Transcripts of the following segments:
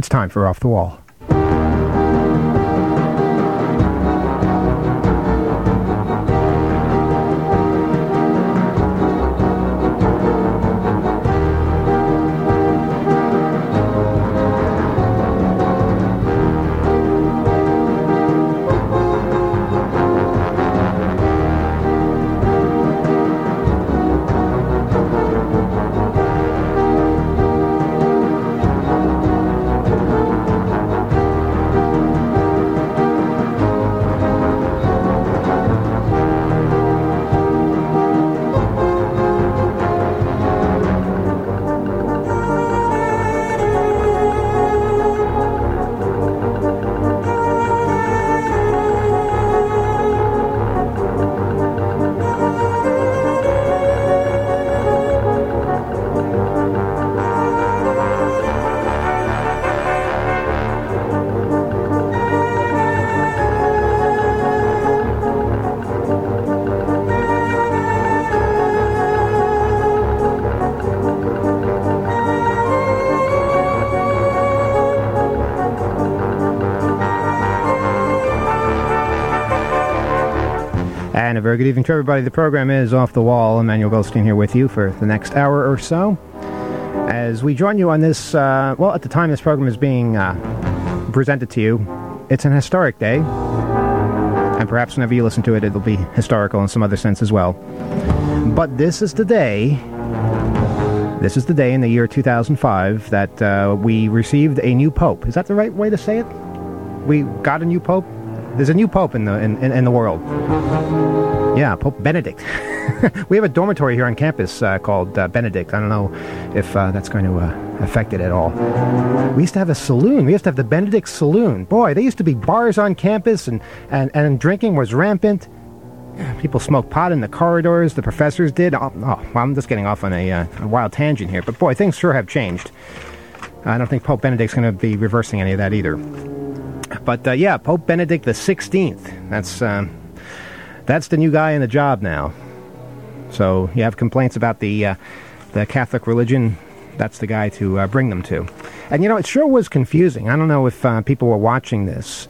It's time for Off the Wall. And a very good evening to everybody. The program is Off the Wall. Emmanuel Goldstein here with you for the next hour or so. As we join you on this, at the time this program is being presented to you, it's an historic day. And perhaps whenever you listen to it, it'll be historical in some other sense as well. But this is the day in the year 2005 that we received a new pope. Is that the right way to say it? We got a new pope? There's a new pope in the world. Yeah, Pope Benedict. We have a dormitory here on campus called Benedict. I don't know if that's going to affect it at all. We used to have a saloon. We used to have the Benedict Saloon. Boy, there used to be bars on campus, and drinking was rampant. People smoked pot in the corridors. The professors did. Well, I'm just getting off on a wild tangent here. But boy, things sure have changed. I don't think Pope Benedict's going to be reversing any of that either. But Pope Benedict the 16th. That's the new guy in the job now. So you have complaints about the Catholic religion. That's the guy to bring them to. And it sure was confusing. I don't know if people were watching this,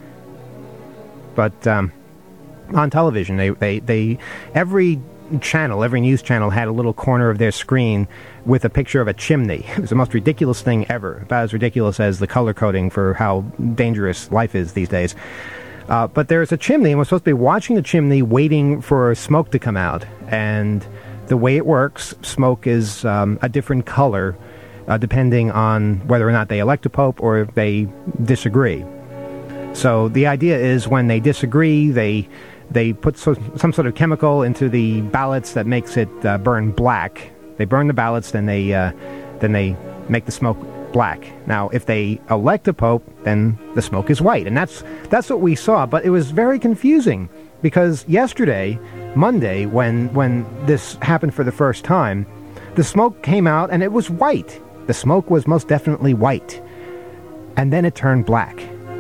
but on television, they every news channel had a little corner of their screen with a picture of a chimney. It was the most ridiculous thing ever, about as ridiculous as the color coding for how dangerous life is these days. But there's a chimney, and we're supposed to be watching the chimney, waiting for smoke to come out. And the way it works, smoke is a different color depending on whether or not they elect a pope or if they disagree. So the idea is when they disagree, they put some sort of chemical into the ballots that makes it burn black. They burn the ballots, then they make the smoke black. Now, if they elect a pope, then the smoke is white, and that's what we saw. But it was very confusing because yesterday, Monday, when this happened for the first time, the smoke came out and it was white. The smoke was most definitely white, and then it turned black.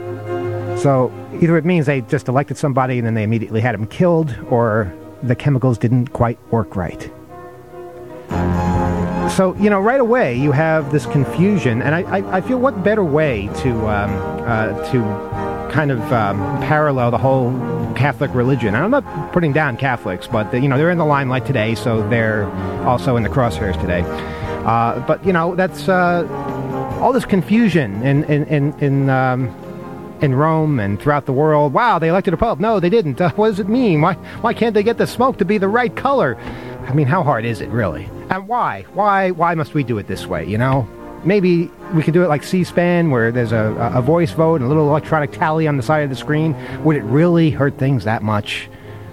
So either it means they just elected somebody and then they immediately had him killed, or the chemicals didn't quite work right. So, right away you have this confusion, and I feel what better way to kind of parallel the whole Catholic religion. And I'm not putting down Catholics, but they're in the limelight today, so they're also in the crosshairs today. But that's all this confusion in Rome and throughout the world. Wow, they elected a pope. No, they didn't. What does it mean? Why can't they get the smoke to be the right color? I mean, how hard is it, really? And why? Why must we do it this way, Maybe we could do it like C-SPAN, where there's a voice vote and a little electronic tally on the side of the screen. Would it really hurt things that much?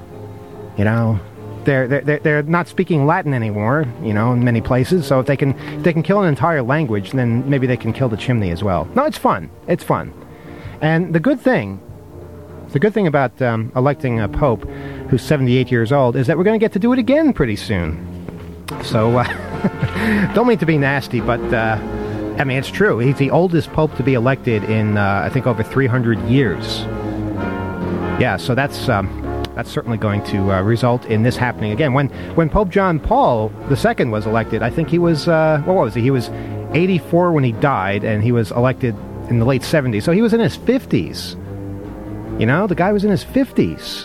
They're not speaking Latin anymore, in many places. So if they can kill an entire language, then maybe they can kill the chimney as well. No, it's fun. It's fun. And the good thing about electing a pope who's 78 years old is that we're going to get to do it again pretty soon. So, don't mean to be nasty, but, it's true. He's the oldest pope to be elected in, I think, over 300 years. Yeah, so that's certainly going to result in this happening again. When Pope John Paul II was elected, I think he was, what was he? He was 84 when he died, and he was elected in the late 70s. So he was in his 50s. You know, the guy was in his 50s.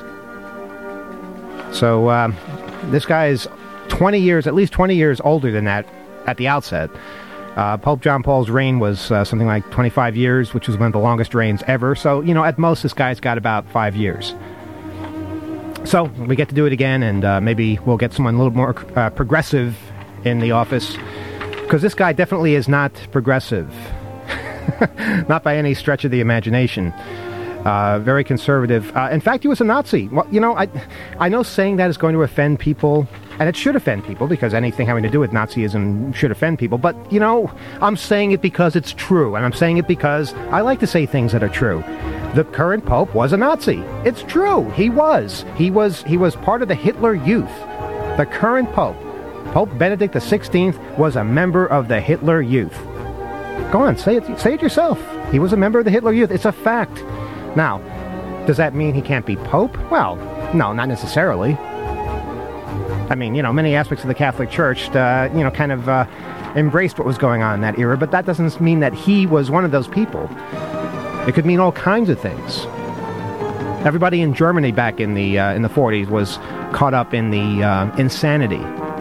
So this guy is at least 20 years older than that at the outset. Pope John Paul's reign was something like 25 years, which was one of the longest reigns ever. So, you know, at most this guy's got about 5 years. So we get to do it again, and maybe we'll get someone a little more progressive in the office. Because this guy definitely is not progressive. Not by any stretch of the imagination. Very conservative. In fact, he was a Nazi. Well, you know, I know saying that is going to offend people, and it should offend people, because anything having to do with Nazism should offend people. But, you know, I'm saying it because it's true, and I'm saying it because I like to say things that are true. The current Pope was a Nazi. It's true. He was. He was part of the Hitler Youth. The current Pope, Pope Benedict XVI, was a member of the Hitler Youth. Go on, say it yourself. He was a member of the Hitler Youth. It's a fact. Now, does that mean he can't be Pope? Well, no, not necessarily. I mean, you know, many aspects of the Catholic Church, kind of embraced what was going on in that era, but that doesn't mean that he was one of those people. It could mean all kinds of things. Everybody in Germany back in the 40s was caught up in the insanity.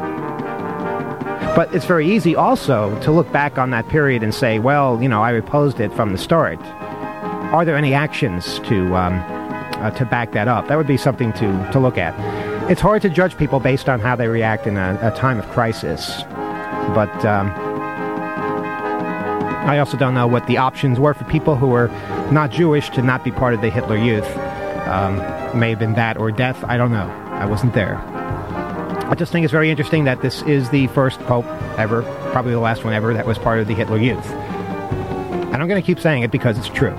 But it's very easy also to look back on that period and say, well, you know, I opposed it from the start. Are there any actions to back that up? That would be something to look at. It's hard to judge people based on how they react in a time of crisis. But I also don't know what the options were for people who were not Jewish to not be part of the Hitler Youth. May have been that or death. I don't know. I wasn't there. I just think it's very interesting that this is the first Pope ever, probably the last one ever, that was part of the Hitler Youth. And I'm going to keep saying it because it's true.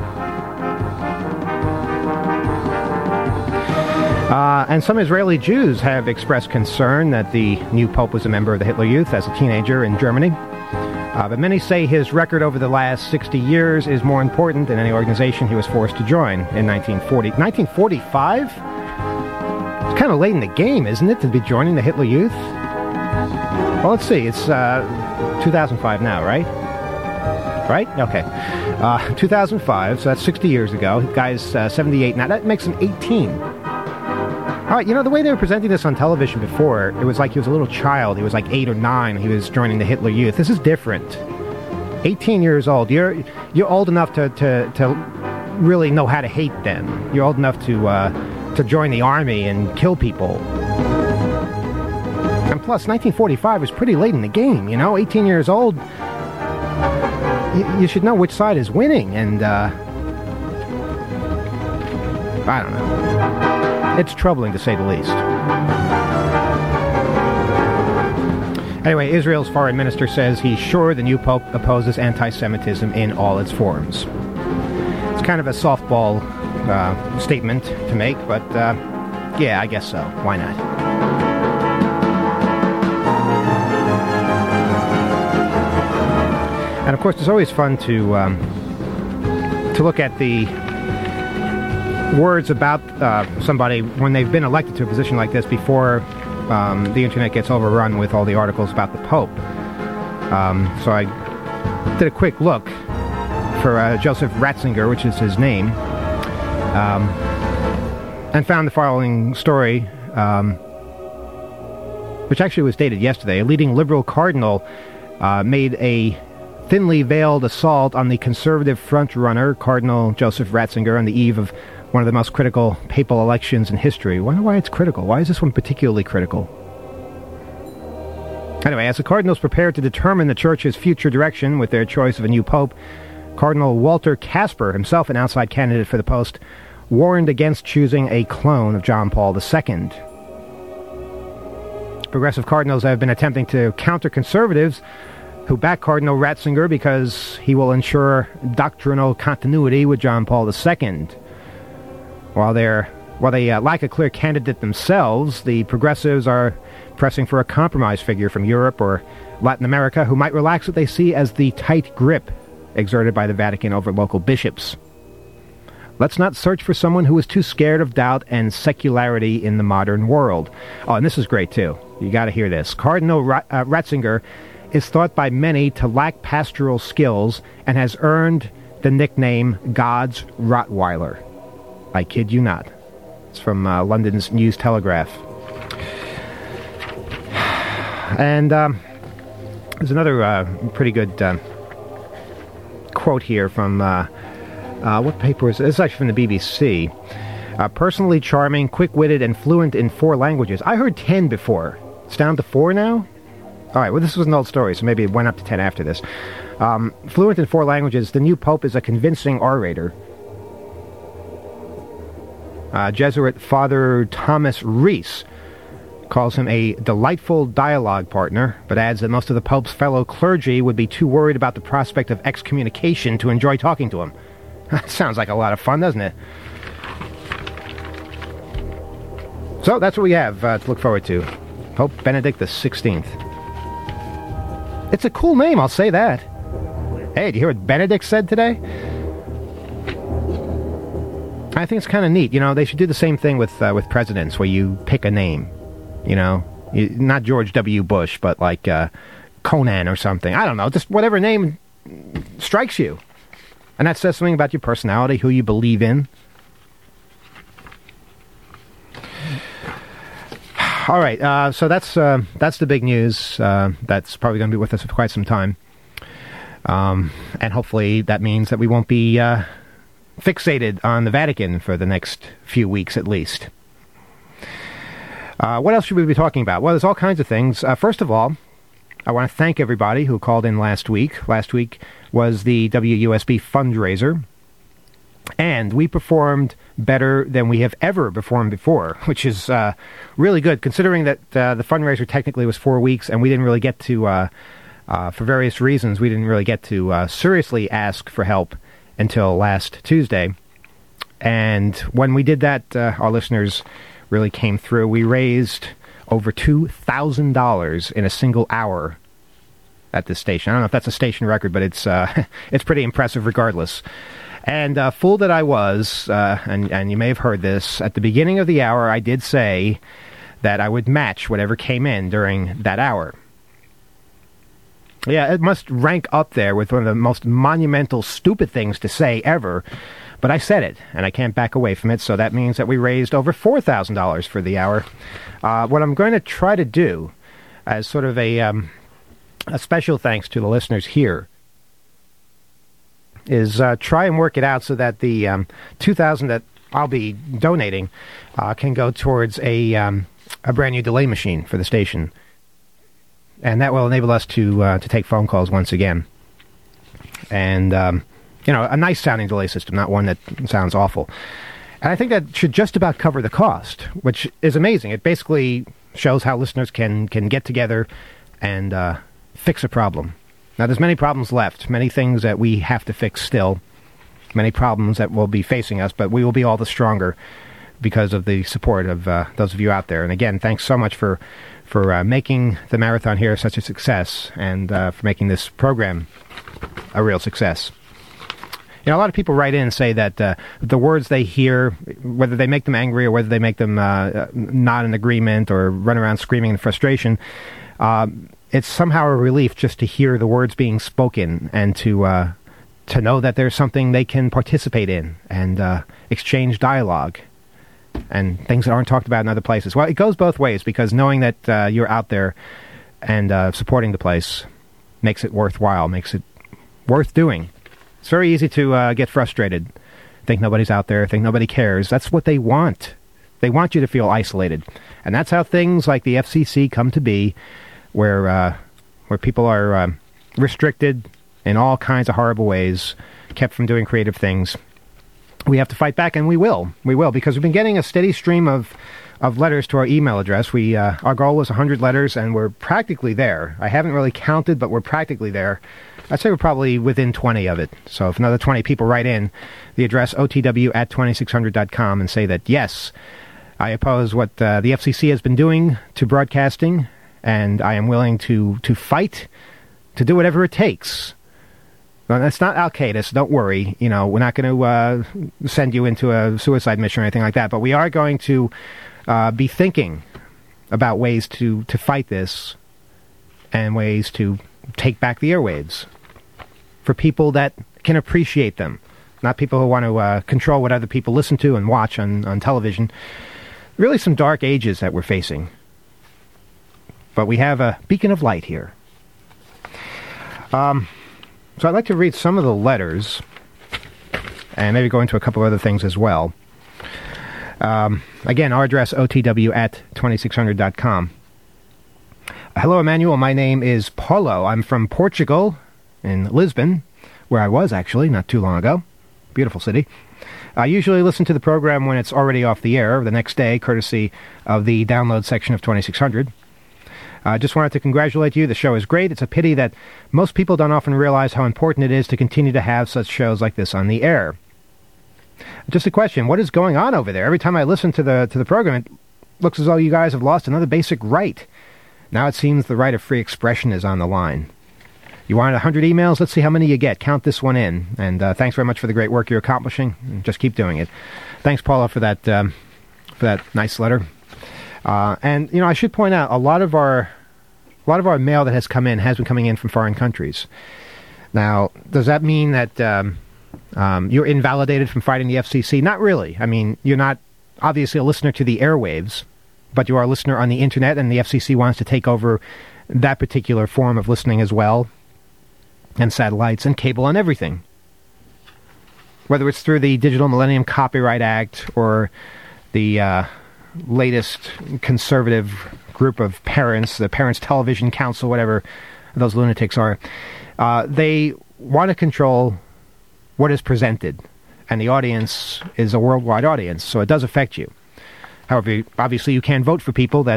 And some Israeli Jews have expressed concern that the new Pope was a member of the Hitler Youth as a teenager in Germany. But many say his record over the last 60 years is more important than any organization he was forced to join in 1940. 1945? It's kind of late in the game, isn't it, to be joining the Hitler Youth? Well, let's see. It's 2005 now, right? Right? Okay. 2005, so that's 60 years ago. The guy's 78 now. That makes him 18. All right, you know, the way they were presenting this on television before, it was like he was a little child. He was like 8 or 9. He was joining the Hitler Youth. This is different. 18 years old. You're old enough to really know how to hate then. You're old enough to join the army and kill people. And plus, 1945 was pretty late in the game, you know? 18 years old, you should know which side is winning, and I don't know. It's troubling, to say the least. Anyway, Israel's foreign minister says he's sure the new pope opposes anti-Semitism in all its forms. It's kind of a softball statement to make, but yeah, I guess so. Why not? And of course, it's always fun to look at the words about somebody when they've been elected to a position like this before the internet gets overrun with all the articles about the Pope. So I did a quick look for Joseph Ratzinger, which is his name, and found the following story, which actually was dated yesterday. A leading liberal cardinal made a thinly veiled assault on the conservative front-runner, Cardinal Joseph Ratzinger, on the eve of one of the most critical papal elections in history. I wonder why it's critical. Why is this one particularly critical? Anyway, as the cardinals prepared to determine the church's future direction with their choice of a new pope, Cardinal Walter Kasper, himself an outside candidate for the post, warned against choosing a clone of John Paul II. Progressive cardinals have been attempting to counter conservatives who back Cardinal Ratzinger because he will ensure doctrinal continuity with John Paul II. While they lack a clear candidate themselves, the progressives are pressing for a compromise figure from Europe or Latin America who might relax what they see as the tight grip exerted by the Vatican over local bishops. Let's not search for someone who is too scared of doubt and secularity in the modern world. Oh, and this is great, too. You got to hear this. Cardinal Ratzinger is thought by many to lack pastoral skills and has earned the nickname God's Rottweiler. I kid you not. It's from London's News Telegraph. And there's another pretty good quote here from, what paper is it? It's actually from the BBC. Personally charming, quick-witted, and fluent in 4 languages. I heard 10 before. It's down to 4 now? All right, well, this was an old story, so maybe it went up to 10 after this. Fluent in 4 languages, the new pope is a convincing orator. Jesuit Father Thomas Rees calls him a delightful dialogue partner, but adds that most of the Pope's fellow clergy would be too worried about the prospect of excommunication to enjoy talking to him. Sounds like a lot of fun, doesn't it? So that's what we have to look forward to. Pope Benedict XVI. It's a cool name, I'll say that. Hey, did you hear what Benedict said today? I think it's kind of neat. You know, they should do the same thing with presidents, where you pick a name. You know, not George W. Bush, but like Conan or something. I don't know, just whatever name strikes you. And that says something about your personality, who you believe in. All right, so that's the big news. That's probably going to be with us for quite some time. And hopefully that means that we won't be fixated on the Vatican for the next few weeks at least. What else should we be talking about? Well, there's all kinds of things. First of all, I want to thank everybody who called in last week. Last week was the WUSB fundraiser, and we performed better than we have ever performed before, which is really good, considering that the fundraiser technically was 4 weeks, and we didn't really get to, for various reasons, we didn't really get to seriously ask for help until last Tuesday. And when we did that, our listeners really came through. We raised over $2,000 in a single hour at this station. I don't know if that's a station record, but it's pretty impressive regardless. And fool that I was, and you may have heard this, at the beginning of the hour I did say that I would match whatever came in during that hour. Yeah, it must rank up there with one of the most monumental, stupid things to say ever. But I said it, and I can't back away from it, so that means that we raised over $4,000 for the hour. What I'm going to try to do, as sort of a special thanks to the listeners here, is try and work it out so that the $2,000 that I'll be donating can go towards a brand new delay machine for the station. And that will enable us to take phone calls once again. And a nice sounding delay system, not one that sounds awful. And I think that should just about cover the cost, which is amazing. It basically shows how listeners can get together and fix a problem. Now, there's many problems left, many things that we have to fix still, many problems that will be facing us, but we will be all the stronger because of the support of those of you out there. And again, thanks so much for making the marathon here such a success, and for making this program a real success. You know, a lot of people write in and say that the words they hear, whether they make them angry or whether they make them not in agreement or run around screaming in frustration, it's somehow a relief just to hear the words being spoken and to know that there's something they can participate in and exchange dialogue and things that aren't talked about in other places. Well, it goes both ways, because knowing that you're out there and supporting the place makes it worthwhile, makes it worth doing. It's very easy to get frustrated, think nobody's out there, think nobody cares. That's what they want. They want you to feel isolated. And that's how things like the FCC come to be, where people are restricted in all kinds of horrible ways, kept from doing creative things. We have to fight back, and we will. We will, because we've been getting a steady stream of letters to our email address. Our goal was 100 letters, and we're practically there. I haven't really counted, but we're practically there. I'd say we're probably within 20 of it. So if another 20 people write in, the address otw@2600.com, and say that, yes, I oppose what the FCC has been doing to broadcasting, and I am willing to fight, to do whatever it takes. Well, that's not Al-Qaeda, so don't worry. You know, we're not going to send you into a suicide mission or anything like that, but we are going to be thinking about ways to fight this and ways to take back the airwaves for people that can appreciate them, not people who want to control what other people listen to and watch on television. Really some dark ages that we're facing. But we have a beacon of light here. So I'd like to read some of the letters, and maybe go into a couple other things as well. Again, our address, otw@2600.com. Hello, Emmanuel. My name is Paulo. I'm from Portugal, in Lisbon, where I was actually not too long ago. Beautiful city. I usually listen to the program when it's already off the air the next day, courtesy of the download section of 2600. I just wanted to congratulate you. The show is great. It's a pity that most people don't often realize how important it is to continue to have such shows like this on the air. Just a question, what is going on over there? Every time I listen to the program, it looks as though you guys have lost another basic right. Now it seems the right of free expression is on the line. You wanted 100 emails? Let's see how many you get. Count this one in. And thanks very much for the great work you're accomplishing. Just keep doing it. Thanks, Paula, for that nice letter. And I should point out, a lot of our mail that has come in has been coming in from foreign countries. Now, does that mean that you're invalidated from fighting the FCC? Not really. I mean, you're not obviously a listener to the airwaves, but you are a listener on the internet, and the FCC wants to take over that particular form of listening as well, and satellites and cable and everything. Whether it's through the Digital Millennium Copyright Act or the latest conservative group of parents, the Parents Television Council, whatever those lunatics are, they want to control what is presented, and the audience is a worldwide audience, so it does affect you. However, obviously you can vote for people that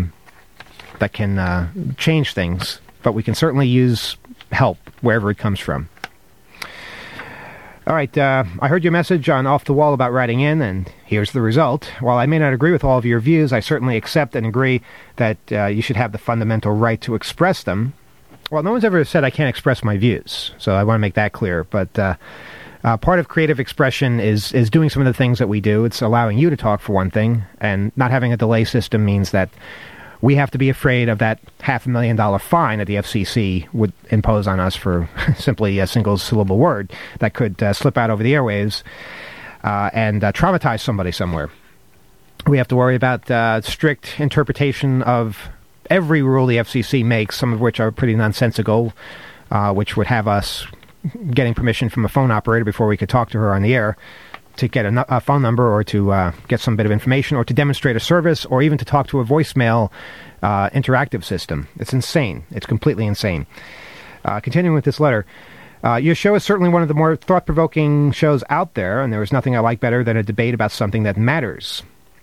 can change things, but we can certainly use help wherever it comes from. All right, I heard your message on Off the Wall about writing in, and here's the result. While I may not agree with all of your views, I certainly accept and agree that you should have the fundamental right to express them. Well, no one's ever said I can't express my views, so I want to make that clear. But part of creative expression is doing some of the things that we do. It's allowing you to talk, for one thing, and not having a delay system means that we have to be afraid of that $500,000 fine that the FCC would impose on us for simply a single-syllable word that could slip out over the airwaves and traumatize somebody somewhere. We have to worry about strict interpretation of every rule the FCC makes, some of which are pretty nonsensical, which would have us getting permission from a phone operator before we could talk to her on the air to get a phone number, or to get some bit of information, or to demonstrate a service, or even to talk to a voicemail interactive system. It's insane. It's completely insane. Continuing with this letter, your show is certainly one of the more thought-provoking shows out there, and there is nothing I like better than a debate about something that matters.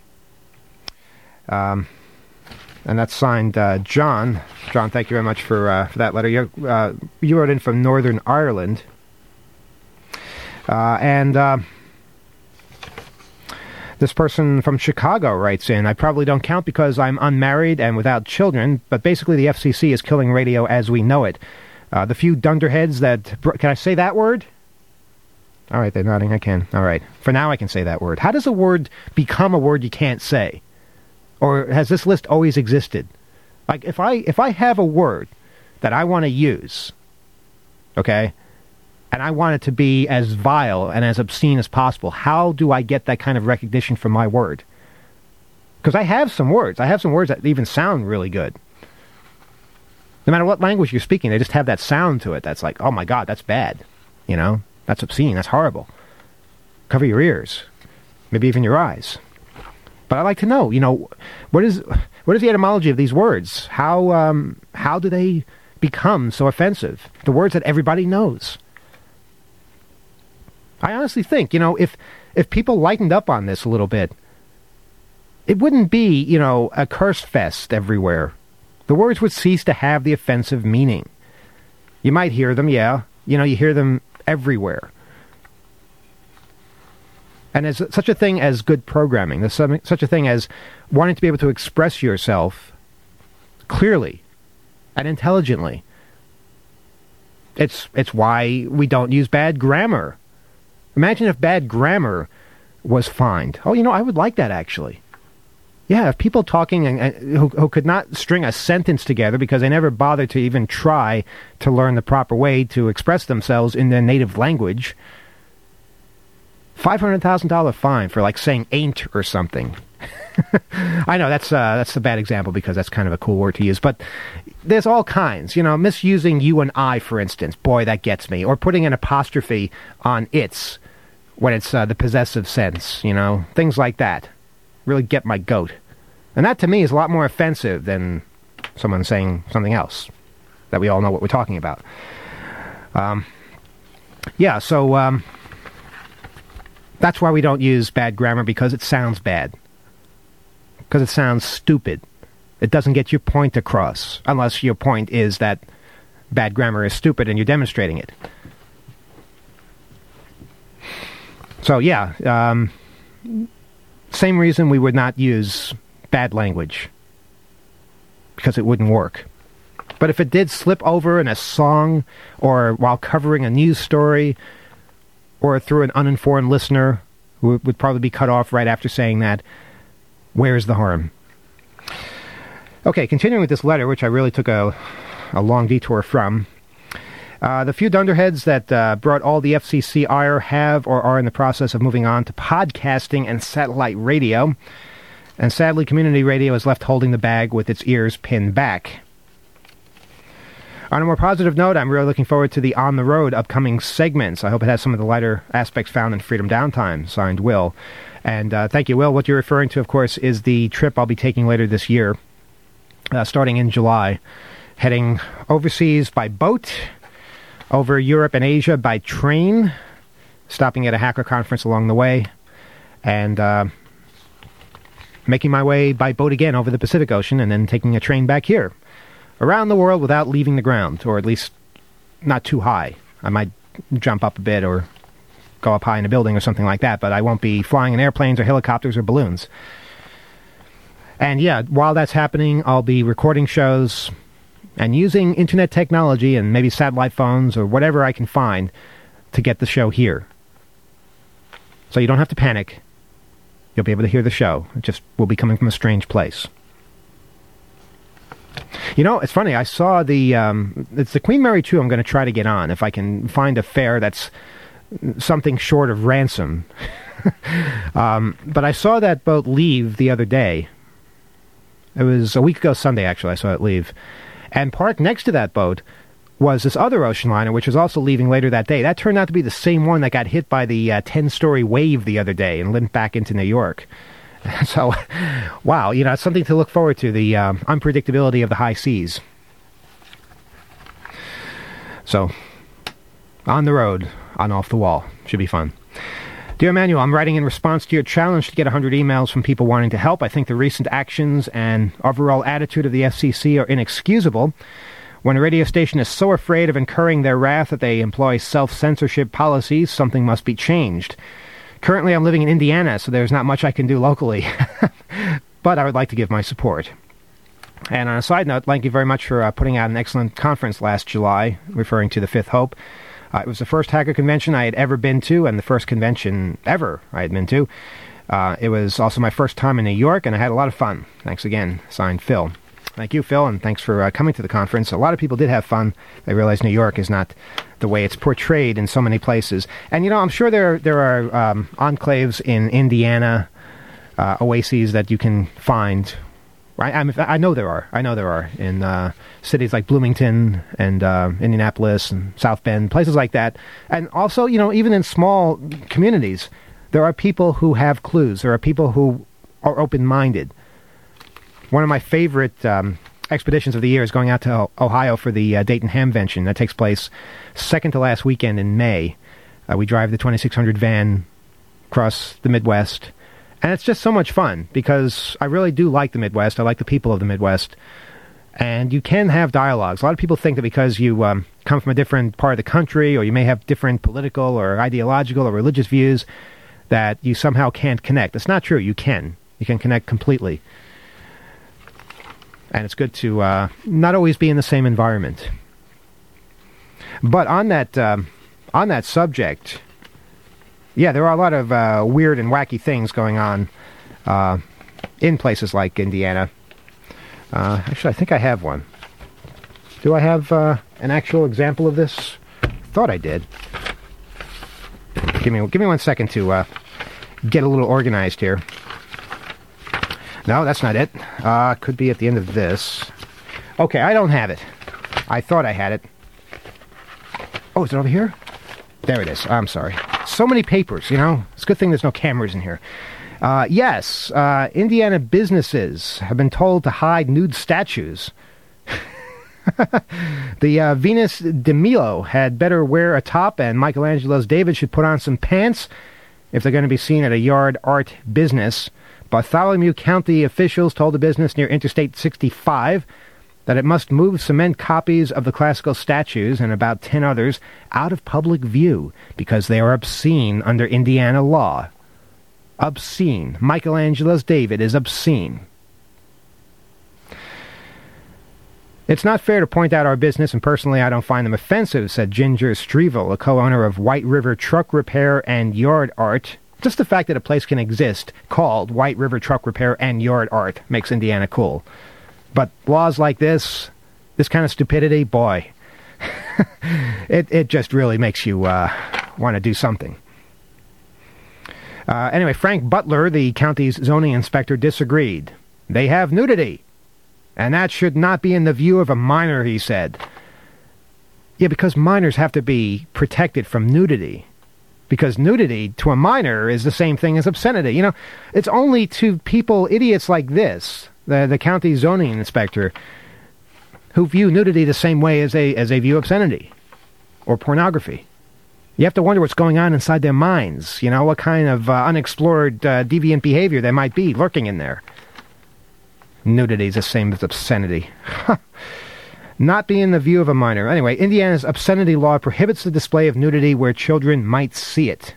And that's signed John. John, thank you very much for that letter. You wrote in from Northern Ireland. And this person from Chicago writes in, I probably don't count because I'm unmarried and without children, but basically the FCC is killing radio as we know it. The few dunderheads that... Can I say that word? All right, they're nodding. I can. All right. For now, I can say that word. How does a word become a word you can't say? Or has this list always existed? Like, if I have a word that I want to use, okay, and I want it to be as vile and as obscene as possible, how do I get that kind of recognition for my word? Because I have some words. I have some words that even sound really good. No matter what language you're speaking, they just have that sound to it that's like, oh my God, that's bad. You know, that's obscene, that's horrible. Cover your ears, maybe even your eyes. But I'd like to know, what is the etymology of these words? How do they become so offensive? The words that everybody knows. I honestly think, if people lightened up on this a little bit, it wouldn't be, a curse fest everywhere. The words would cease to have the offensive meaning. You might hear them, yeah. You hear them everywhere. And there's such a thing as good programming. There's such a thing as wanting to be able to express yourself clearly and intelligently. It's why we don't use bad grammar. Imagine if bad grammar was fined. Oh, I would like that, actually. Yeah, if people talking who could not string a sentence together because they never bothered to even try to learn the proper way to express themselves in their native language, $500,000 fine for like saying ain't or something. I know that's a bad example because that's kind of a cool word to use, but there's all kinds. Misusing you and I, for instance. Boy, that gets me. Or putting an apostrophe on it's when it's the possessive sense. Things like that really get my goat. And that to me is a lot more offensive than someone saying something else that we all know what we're talking about. So that's why we don't use bad grammar, because it sounds bad. Because it sounds stupid. It doesn't get your point across, unless your point is that bad grammar is stupid and you're demonstrating it. So, same reason we would not use bad language, because it wouldn't work. But if it did slip over in a song, or while covering a news story, or through an uninformed listener who would probably be cut off right after saying that, where's the harm? Okay, continuing with this letter, which I really took a long detour from. The few dunderheads that brought all the FCC ire have or are in the process of moving on to podcasting and satellite radio. And sadly, community radio is left holding the bag with its ears pinned back. On a more positive note, I'm really looking forward to the On the Road upcoming segments. I hope it has some of the lighter aspects found in Freedom Downtime. Signed, Will. And thank you, Will. What you're referring to, of course, is the trip I'll be taking later this year, starting in July, heading overseas by boat, over Europe and Asia by train, stopping at a hacker conference along the way, and making my way by boat again over the Pacific Ocean, and then taking a train back here, around the world without leaving the ground, or at least not too high. I might jump up a bit or go up high in a building or something like that, but I won't be flying in airplanes or helicopters or balloons. And while that's happening, I'll be recording shows and using internet technology and maybe satellite phones or whatever I can find to get the show here. So you don't have to panic. You'll be able to hear the show. It just will be coming from a strange place. It's funny. I saw it's the Queen Mary 2 I'm going to try to get on, if I can find a fare that's something short of ransom. But I saw that boat leave the other day. It was a week ago Sunday, actually, I saw it leave. And parked next to that boat was this other ocean liner, which was also leaving later that day. That turned out to be the same one that got hit by the 10-story wave the other day and limped back into New York. So, wow, it's something to look forward to, the unpredictability of the high seas. So, on the road, on Off the Wall. Should be fun. Dear Emmanuel, I'm writing in response to your challenge to get 100 emails from people wanting to help. I think the recent actions and overall attitude of the FCC are inexcusable. When a radio station is so afraid of incurring their wrath that they employ self-censorship policies, something must be changed. Currently, I'm living in Indiana, so there's not much I can do locally. But I would like to give my support. And on a side note, thank you very much for putting out an excellent conference last July, referring to the Fifth Hope. It was the first hacker convention I had ever been to, and the first convention ever I had been to. It was also my first time in New York, and I had a lot of fun. Thanks again. Signed, Phil. Thank you, Phil, and thanks for coming to the conference. A lot of people did have fun. They realized New York is not the way it's portrayed in so many places. And, I'm sure there are enclaves in Indiana, oases that you can find. I know there are. I know there are in cities like Bloomington and Indianapolis and South Bend, places like that. And also, even in small communities, there are people who have clues. There are people who are open-minded. One of my favorite expeditions of the year is going out to Ohio for the Dayton Hamvention. That takes place second to last weekend in May. We drive the 2600 van across the Midwest. And it's just so much fun because I really do like the Midwest. I like the people of the Midwest. And you can have dialogues. A lot of people think that because you come from a different part of the country, or you may have different political or ideological or religious views, that you somehow can't connect. That's not true. You can. You can connect completely. And it's good to not always be in the same environment. But on that subject, there are a lot of weird and wacky things going on in places like Indiana. Actually, I think I have one. Do I have an actual example of this? Thought I did. Give me 1 second to get a little organized here. No, that's not it. Could be at the end of this. Okay, I don't have it. I thought I had it. Oh, is it over here? There it is. I'm sorry. So many papers, you know. It's a good thing there's no cameras in here. Yes, Indiana businesses have been told to hide nude statues. The Venus de Milo had better wear a top, and Michelangelo's David should put on some pants if they're going to be seen at a yard art business. Bartholomew County officials told the business near Interstate 65 that it must move cement copies of the classical statues and about 10 others out of public view because they are obscene under Indiana law. Obscene. Michelangelo's David is obscene. It's not fair to point out our business, and personally I don't find them offensive, said Ginger Strevel, a co-owner of White River Truck Repair and Yard Art. Just the fact that a place can exist called White River Truck Repair and Yard Art makes Indiana cool. But laws like this kind of stupidity, boy, it just really makes you want to do something. Anyway, Frank Butler, the county's zoning inspector, disagreed. They have nudity, and that should not be in the view of a minor, he said. Yeah, because minors have to be protected from nudity. Because nudity to a minor is the same thing as obscenity. You know, it's only to people, idiots like this, the county zoning inspector, who view nudity the same way as they view obscenity or pornography. You have to wonder what's going on inside their minds. You know, what kind of unexplored deviant behavior there might be lurking in there. Nudity is the same as obscenity. Not be in the view of a minor. Anyway, Indiana's obscenity law prohibits the display of nudity where children might see it.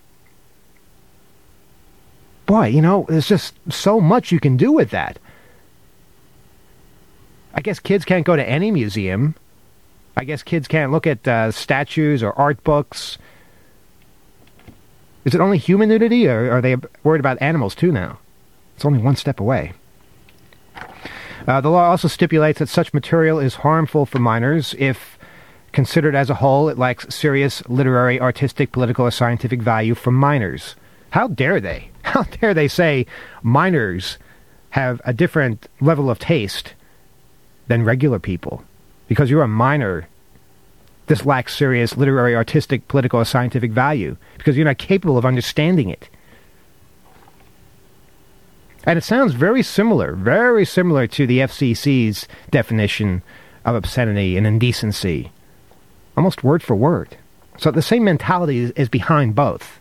Boy, you know, there's just so much you can do with that. I guess kids can't go to any museum. I guess kids can't look at statues or art books. Is it only human nudity, or are they worried about animals too now? It's only one step away. The law also stipulates that such material is harmful for minors if, considered as a whole, it lacks serious literary, artistic, political, or scientific value for minors. How dare they? How dare they say minors have a different level of taste than regular people? Because you're a minor, this lacks serious literary, artistic, political, or scientific value, because you're not capable of understanding it. And it sounds very similar to the FCC's definition of obscenity and indecency. Almost word for word. So the same mentality is behind both.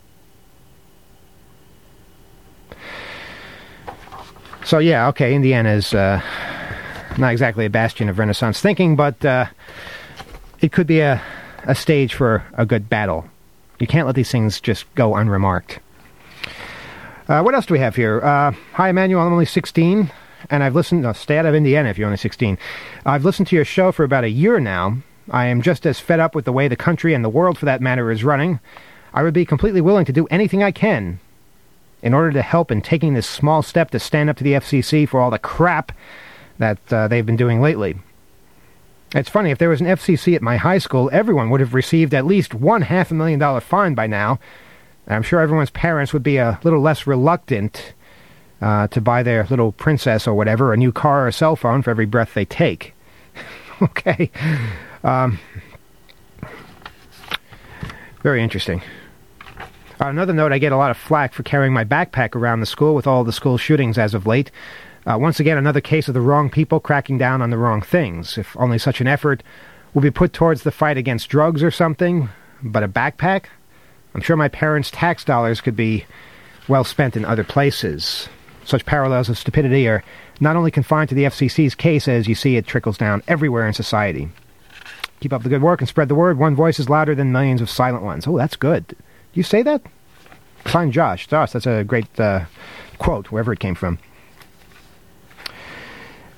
So yeah, okay, Indiana's not exactly a bastion of Renaissance thinking, but it could be a stage for a good battle. You can't let these things just go unremarked. What else do we have here? Hi, Emmanuel, I'm only 16, and I've listened... No, stay out of Indiana if you're only 16. I've listened to your show for about a year now. I am just as fed up with the way the country and the world, for that matter, is running. I would be completely willing to do anything I can in order to help in taking this small step to stand up to the FCC for all the crap that they've been doing lately. It's funny, if there was an FCC at my high school, everyone would have received at least one $500,000 fine by now. I'm sure everyone's parents would be a little less reluctant to buy their little princess or whatever a new car or a cell phone for every breath they take. Okay. Very interesting. On another note, I get a lot of flack for carrying my backpack around the school with all the school shootings as of late. Once again, another case of the wrong people cracking down on the wrong things. If only such an effort will be put towards the fight against drugs or something, but a backpack? I'm sure my parents' tax dollars could be well spent in other places. Such parallels of stupidity are not only confined to the FCC's case, as you see it trickles down everywhere in society. Keep up the good work and spread the word. One voice is louder than millions of silent ones. Oh, that's good. Did you say that? Fine, Josh. Josh, that's a great quote, wherever it came from.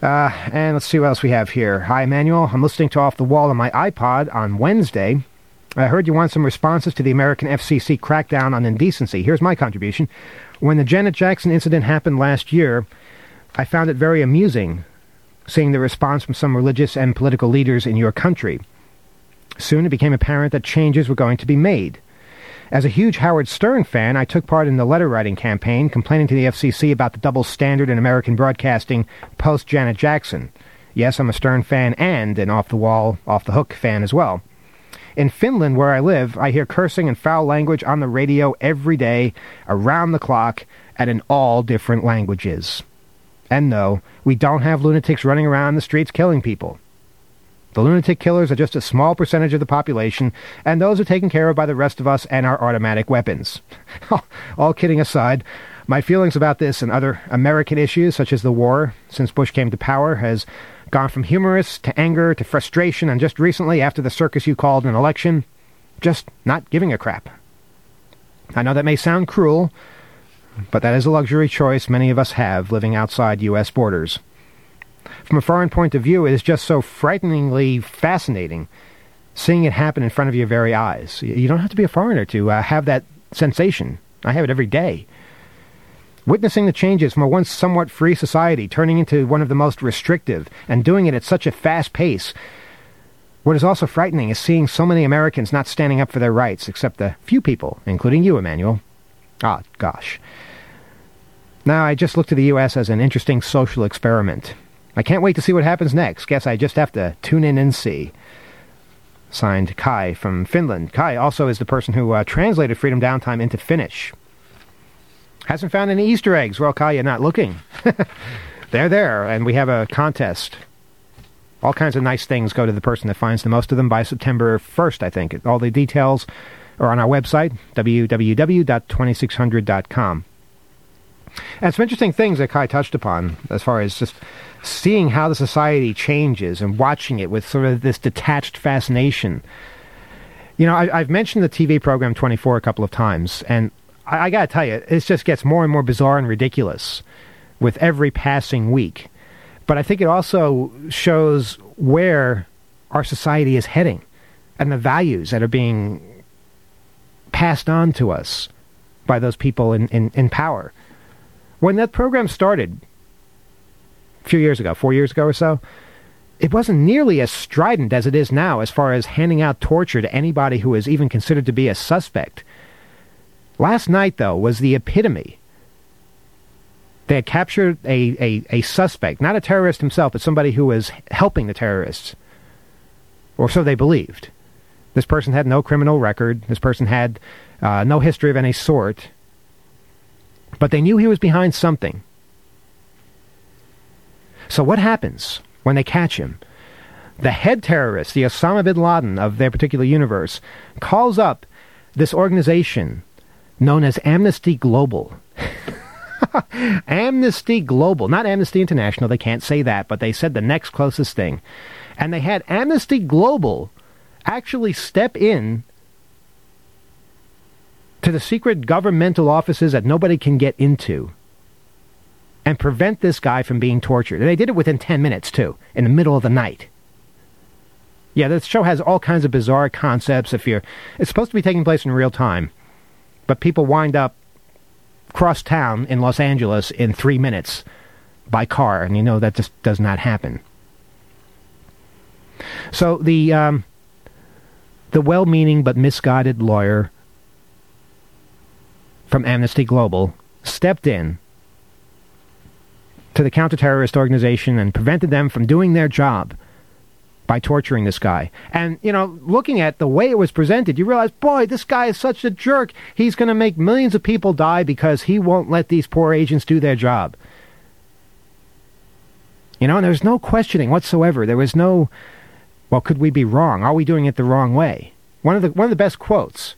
And let's see what else we have here. Hi, Emmanuel. I'm listening to Off the Wall on my iPod on Wednesday. I heard you want some responses to the American FCC crackdown on indecency. Here's my contribution. When the Janet Jackson incident happened last year, I found it very amusing seeing the response from some religious and political leaders in your country. Soon it became apparent that changes were going to be made. As a huge Howard Stern fan, I took part in the letter-writing campaign, complaining to the FCC about the double standard in American broadcasting post-Janet Jackson. Yes, I'm a Stern fan and an off-the-wall, off-the-hook fan as well. In Finland, where I live, I hear cursing and foul language on the radio every day, around the clock, and in all different languages. And no, we don't have lunatics running around the streets killing people. The lunatic killers are just a small percentage of the population, and those are taken care of by the rest of us and our automatic weapons. All kidding aside, my feelings about this and other American issues, such as the war, since Bush came to power, has gone from humorous to anger to frustration, and just recently, after the circus you called an election, just not giving a crap. I know that may sound cruel, but that is a luxury choice many of us have living outside U.S. borders. From a foreign point of view, it is just so frighteningly fascinating seeing it happen in front of your very eyes. You don't have to be a foreigner to have that sensation. I have it every day. Witnessing the changes from a once somewhat free society turning into one of the most restrictive and doing it at such a fast pace. What is also frightening is seeing so many Americans not standing up for their rights, except a few people, including you, Emmanuel. Ah, gosh. Now, I just look to the U.S. as an interesting social experiment. I can't wait to see what happens next. Guess I just have to tune in and see. Signed, Kai from Finland. Kai also is the person who translated Freedom Downtime into Finnish. Hasn't found any Easter eggs. Well, Kai, you're not looking. They're there, and we have a contest. All kinds of nice things go to the person that finds the most of them by September 1st, I think. All the details are on our website, www.2600.com. And some interesting things that Kai touched upon as far as just seeing how the society changes and watching it with sort of this detached fascination. You know, I've mentioned the TV program 24 a couple of times, and I got to tell you, it just gets more and more bizarre and ridiculous with every passing week. But I think it also shows where our society is heading and the values that are being passed on to us by those people in power. When that program started a few years ago, 4 years ago or so, it wasn't nearly as strident as it is now as far as handing out torture to anybody who is even considered to be a suspect. Last night, though, was the epitome. They had captured a suspect, not a terrorist himself, but somebody who was helping the terrorists. Or so they believed. This person had no criminal record. This person had no history of any sort. But they knew he was behind something. So what happens when they catch him? The head terrorist, the Osama bin Laden of their particular universe, calls up this organization known as Amnesty Global. Amnesty Global, not Amnesty International. They can't say that, but they said the next closest thing. And they had Amnesty Global actually step in to the secret governmental offices that nobody can get into and prevent this guy from being tortured. And they did it within 10 minutes, too, in the middle of the night. Yeah, this show has all kinds of bizarre concepts. It's supposed to be taking place in real time, but people wind up cross town in Los Angeles in 3 minutes by car, and you know that just does not happen. So the well-meaning but misguided lawyer from Amnesty Global stepped in to the counter-terrorist organization and prevented them from doing their job by torturing this guy. And, you know, looking at the way it was presented, you realize, boy, this guy is such a jerk. He's going to make millions of people die because he won't let these poor agents do their job. You know, and there's no questioning whatsoever. There was no, well, could we be wrong? Are we doing it the wrong way? One of the best quotes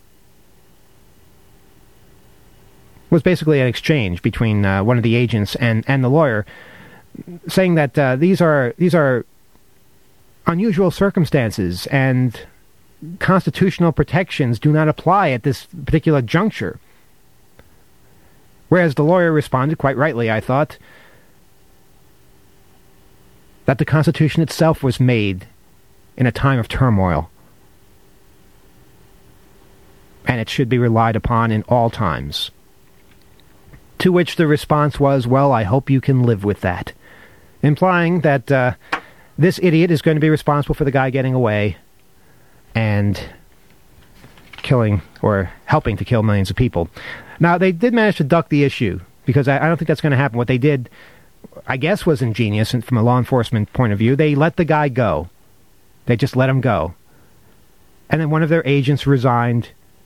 was basically an exchange between one of the agents and the lawyer, saying that these are unusual circumstances and constitutional protections do not apply at this particular juncture. Whereas the lawyer responded, quite rightly, I thought, that the Constitution itself was made in a time of turmoil. and it should be relied upon in all times. To which the response was, well, I hope you can live with that. Implying that this idiot is going to be responsible for the guy getting away and killing or helping to kill millions of people. Now, they did manage to duck the issue, because I don't think that's going to happen. What they did, I guess, was ingenious from a law enforcement point of view. They let the guy go. They just let him go. And then one of their agents resigned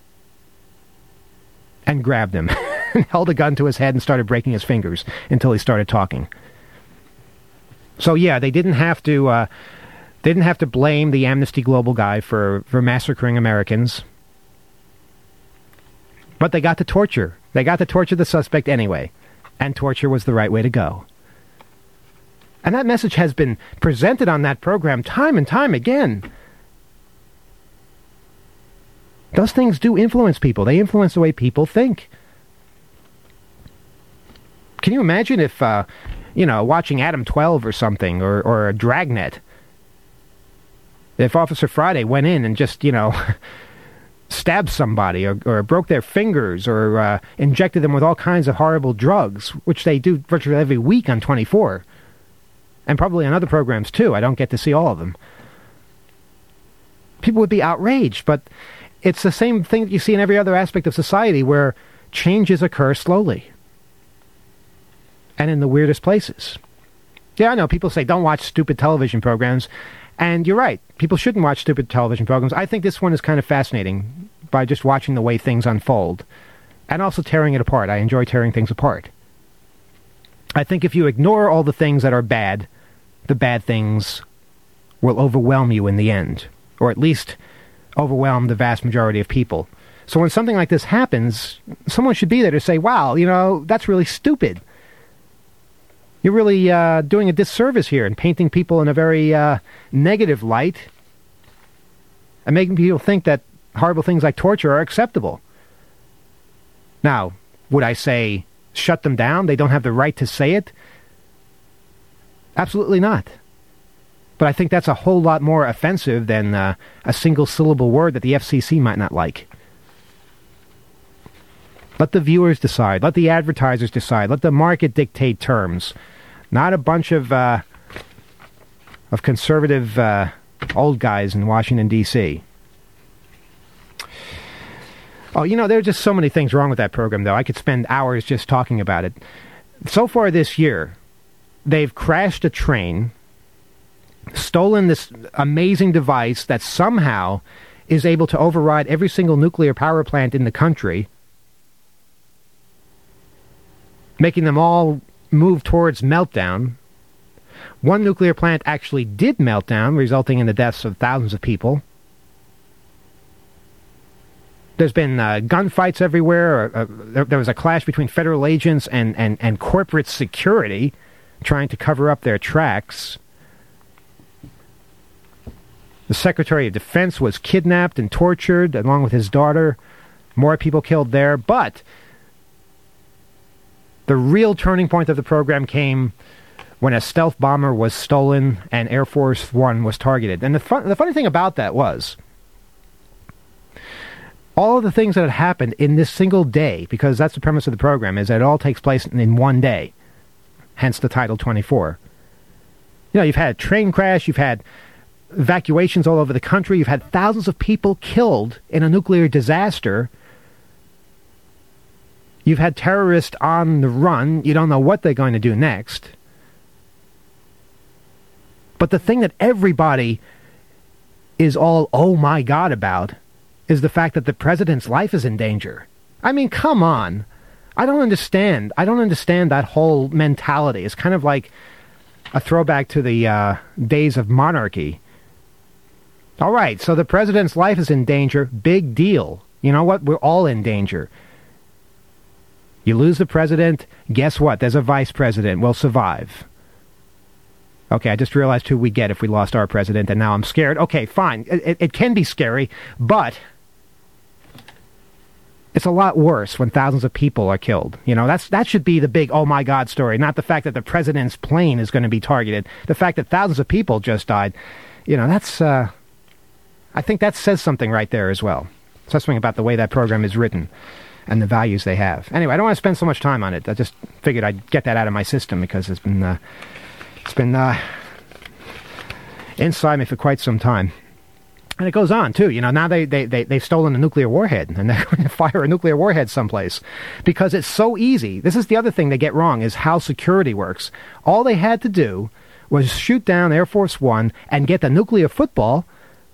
and grabbed him and held a gun to his head and started breaking his fingers until he started talking. So yeah, they didn't have to blame the Amnesty Global guy for massacring Americans. But they got to torture. They got to torture the suspect anyway. And torture was the right way to go. And that message has been presented on that program time and time again. Those things do influence people. They influence the way people think. Can you imagine if, watching Adam 12 or something, or Dragnet, if Officer Friday went in and just, stabbed somebody or broke their fingers or injected them with all kinds of horrible drugs, which they do virtually every week on 24. And probably on other programs too. I don't get to see all of them. People would be outraged, but it's the same thing that you see in every other aspect of society where changes occur slowly. And in the weirdest places. Yeah, I know, people say don't watch stupid television programs. And you're right, people shouldn't watch stupid television programs. I think this one is kind of fascinating by just watching the way things unfold. And also tearing it apart. I enjoy tearing things apart. I think if you ignore all the things that are bad, the bad things will overwhelm you in the end. Or at least overwhelm the vast majority of people. So when something like this happens, someone should be there to say, wow, that's really stupid. You're really doing a disservice here and painting people in a very negative light and making people think that horrible things like torture are acceptable. Now, would I say shut them down? They don't have the right to say it? Absolutely not. But I think that's a whole lot more offensive than a single syllable word that the FCC might not like. Let the viewers decide. Let the advertisers decide. Let the market dictate terms. Not a bunch of conservative old guys in Washington, D.C. Oh, there are just so many things wrong with that program, though. I could spend hours just talking about it. So far this year, they've crashed a train, stolen this amazing device that somehow is able to override every single nuclear power plant in the country, making them all move towards meltdown. One nuclear plant actually did melt down, resulting in the deaths of thousands of people. There's been gunfights everywhere. There was a clash between federal agents and corporate security trying to cover up their tracks. The Secretary of Defense was kidnapped and tortured, along with his daughter. More people killed there. But the real turning point of the program came when a stealth bomber was stolen and Air Force One was targeted. And the funny thing about that was, all of the things that had happened in this single day, because that's the premise of the program, is that it all takes place in one day. Hence the title 24. You've had a train crash, you've had evacuations all over the country, you've had thousands of people killed in a nuclear disaster. You've had terrorists on the run. You don't know what they're going to do next. But the thing that everybody is all, oh my God, about is the fact that the president's life is in danger. I mean, come on. I don't understand. I don't understand that whole mentality. It's kind of like a throwback to the days of monarchy. All right, so the president's life is in danger. Big deal. You know what? We're all in danger. You lose the president, guess what? There's a vice president. We'll survive. Okay, I just realized who we get if we lost our president, and now I'm scared. Okay, fine. It can be scary, but it's a lot worse when thousands of people are killed. That should be the big oh my God story, not the fact that the president's plane is going to be targeted. The fact that thousands of people just died, that's I think that says something right there as well. Says something about the way that program is written and the values they have. Anyway, I don't want to spend so much time on it. I just figured I'd get that out of my system because it's been inside me for quite some time. And it goes on, too. You know, now they've stolen a nuclear warhead, and they're going to fire a nuclear warhead someplace. Because it's so easy. This is the other thing they get wrong, is how security works. All they had to do was shoot down Air Force One and get the nuclear football,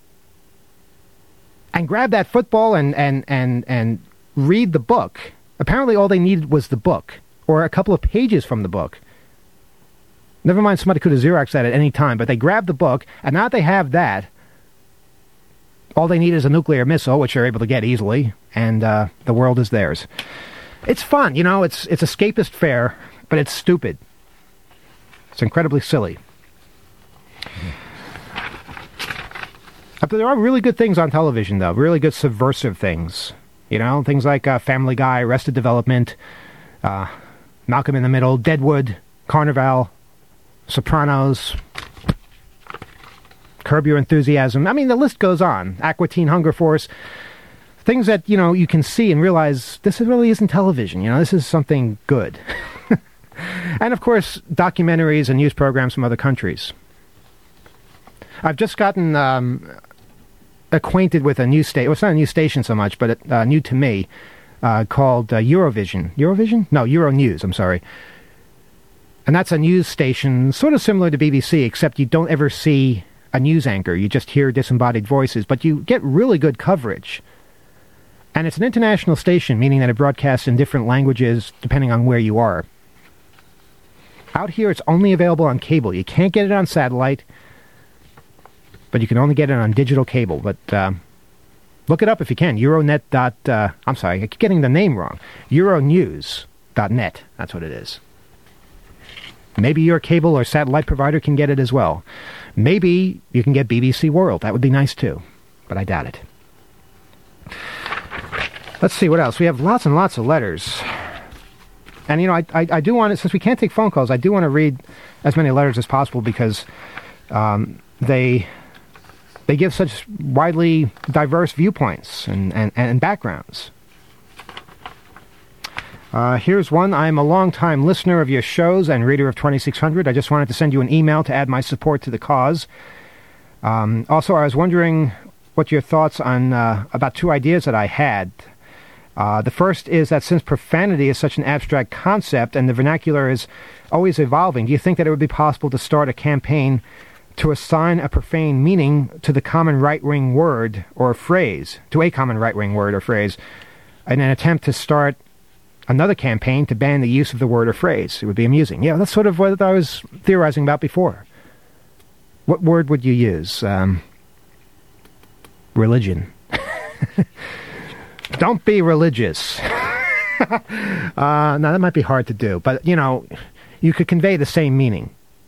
and grab that football and read the book. Apparently all they needed was the book, or a couple of pages from the book. Never mind, somebody could have Xeroxed that at any time, but they grabbed the book, and now that they have that, all they need is a nuclear missile, which they're able to get easily, and the world is theirs. It's fun, you know, it's escapist fare, but it's stupid. It's incredibly silly. But there are really good things on television, though. Really good subversive things. You know, things like Family Guy, Arrested Development, Malcolm in the Middle, Deadwood, Carnival, Sopranos, Curb Your Enthusiasm. I mean, the list goes on. Aqua Teen Hunger Force. Things that, you know, you can see and realize this really isn't television. You know, this is something good. And, of course, documentaries and news programs from other countries. I've just gotten acquainted with a news station. Well, it's not a news station so much, but new to me, called Eurovision. Eurovision? No, Euronews, I'm sorry. And that's a news station sort of similar to BBC, except you don't ever see a news anchor. You just hear disembodied voices, but you get really good coverage. And it's an international station, meaning that it broadcasts in different languages depending on where you are. Out here, it's only available on cable. You can't get it on satellite, but you can only get it on digital cable. But look it up if you can. Euronet. I'm sorry, I keep getting the name wrong. Euronews.net. That's what it is. Maybe your cable or satellite provider can get it as well. Maybe you can get BBC World. That would be nice too, but I doubt it. Let's see what else. We have lots and lots of letters. And, you know, I do want to, since we can't take phone calls, I do want to read as many letters as possible because they give such widely diverse viewpoints and backgrounds. Here's one. I'm a long-time listener of your shows and reader of 2600. I just wanted to send you an email to add my support to the cause. Also, I was wondering what your thoughts on about two ideas that I had. The first is that since profanity is such an abstract concept and the vernacular is always evolving, do you think that it would be possible to start a campaign to assign a profane meaning to the common right-wing word or phrase, to a common right-wing word or phrase, in an attempt to start another campaign to ban the use of the word or phrase? It would be amusing. Yeah, that's sort of what I was theorizing about before. What word would you use? Religion. Don't be religious. Now, that might be hard to do, but, you know, you could convey the same meaning.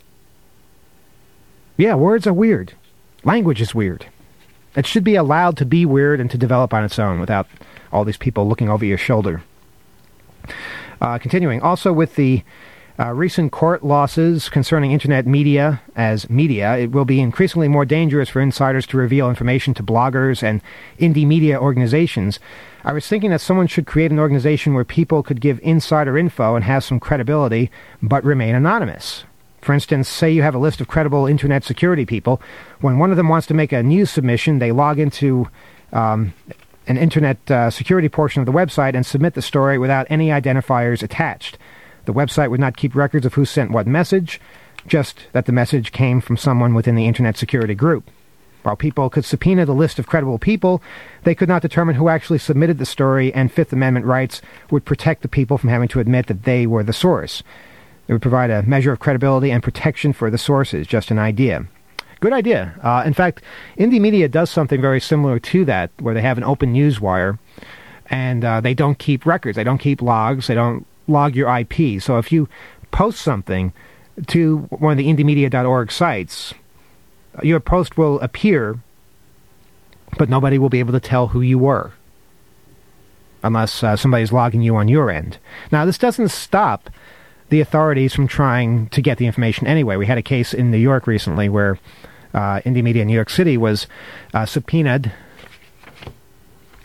Yeah, words are weird. Language is weird. It should be allowed to be weird and to develop on its own without all these people looking over your shoulder. Continuing, also with the recent court losses concerning internet media as media, it will be increasingly more dangerous for insiders to reveal information to bloggers and indie media organizations. I was thinking that someone should create an organization where people could give insider info and have some credibility, but remain anonymous. For instance, say you have a list of credible internet security people. When one of them wants to make a news submission, they log into an internet security portion of the website and submit the story without any identifiers attached. The website would not keep records of who sent what message, just that the message came from someone within the internet security group. While people could subpoena the list of credible people, they could not determine who actually submitted the story, and Fifth Amendment rights would protect the people from having to admit that they were the source. It would provide a measure of credibility and protection for the sources. Just an idea. Good idea. In fact, Indie Media does something very similar to that, where they have an open news wire, and they don't keep records. They don't keep logs. They don't log your IP. So if you post something to one of the indiemedia.org sites, your post will appear, but nobody will be able to tell who you were, unless somebody's logging you on your end. Now, this doesn't stop the authorities from trying to get the information anyway. We had a case in New York recently where Indie Media in New York City was subpoenaed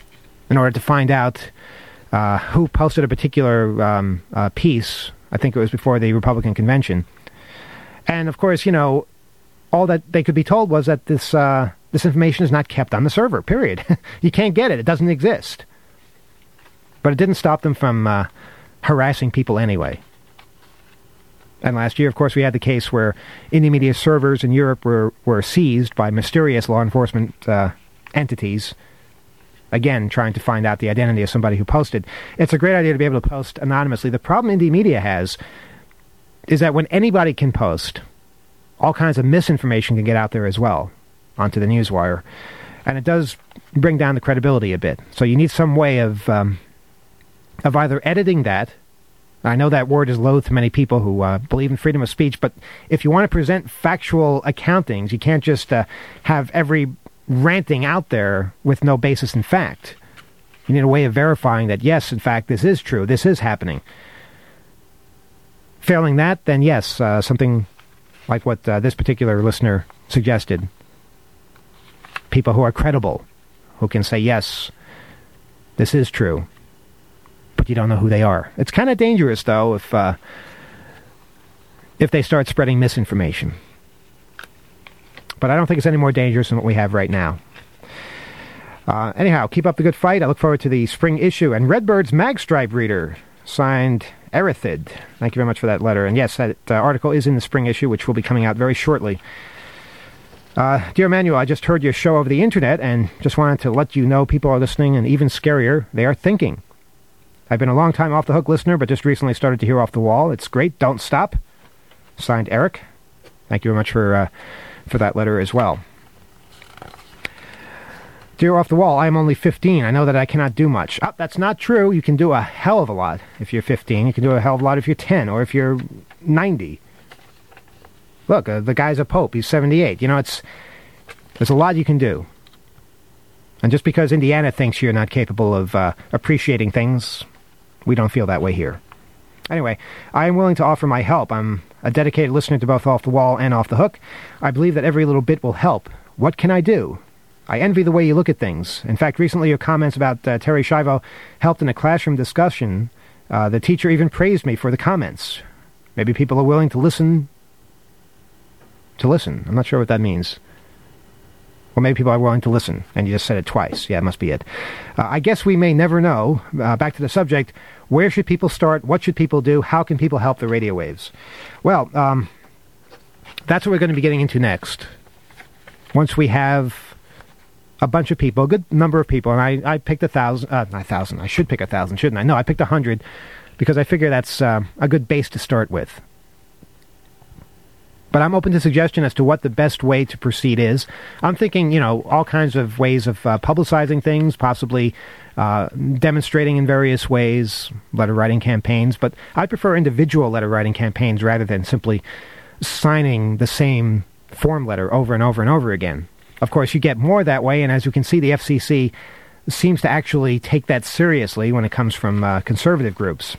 in order to find out who posted a particular piece. I think it was before the Republican convention. And, of course, all that they could be told was that this information is not kept on the server, period. You can't get it. It doesn't exist. But it didn't stop them from harassing people anyway. And last year, of course, we had the case where Indie Media servers in Europe were seized by mysterious law enforcement entities, again, trying to find out the identity of somebody who posted. It's a great idea to be able to post anonymously. The problem Indie Media has is that when anybody can post, all kinds of misinformation can get out there as well onto the newswire. And it does bring down the credibility a bit. So you need some way of either editing that. I know that word is loathed to many people who believe in freedom of speech, but if you want to present factual accountings, you can't just have every ranting out there with no basis in fact. You need a way of verifying that, yes, in fact, this is true, this is happening. Failing that, then yes, something like what this particular listener suggested. People who are credible, who can say, yes, this is true, but you don't know who they are. It's kind of dangerous, though, if they start spreading misinformation. But I don't think it's any more dangerous than what we have right now. Anyhow, keep up the good fight. I look forward to the spring issue. And Redbird's Magstripe reader, signed Erithid. Thank you very much for that letter. And yes, that article is in the spring issue, which will be coming out very shortly. Dear Emmanuel, I just heard your show over the internet and just wanted to let you know people are listening, and even scarier, they are thinking. I've been a long time Off the Hook listener, but just recently started to hear Off the Wall. It's great. Don't stop. Signed Eric. Thank you very much for that letter as well. Dear Off the Wall, I am only 15. I know that I cannot do much. That's not true. You can do a hell of a lot if you're 15. You can do a hell of a lot if you're 10 or if you're 90. Look, the guy's a pope. He's 78. There's a lot you can do. And just because Indiana thinks you're not capable of appreciating things, we don't feel that way here. Anyway, I am willing to offer my help. I'm a dedicated listener to both Off the Wall and Off the Hook. I believe that every little bit will help. What can I do? I envy the way you look at things. In fact, recently your comments about Terry Schiavo helped in a classroom discussion. The teacher even praised me for the comments. Maybe people are willing to listen. I'm not sure what that means. Or maybe people are willing to listen, and you just said it twice. Yeah, it must be it. I guess we may never know. Back to the subject. Where should people start? What should people do? How can people help the radio waves? Well, that's what we're going to be getting into next. Once we have a bunch of people, a good number of people, and I picked 1,000, not 1,000, I should pick 1,000, shouldn't I? No, I picked 100, because I figure that's a good base to start with. But I'm open to suggestion as to what the best way to proceed is. I'm thinking, all kinds of ways of publicizing things, possibly demonstrating in various ways, letter writing campaigns, but I prefer individual letter writing campaigns rather than simply signing the same form letter over and over and over again. Of course, you get more that way, and as you can see, the FCC seems to actually take that seriously when it comes from conservative groups.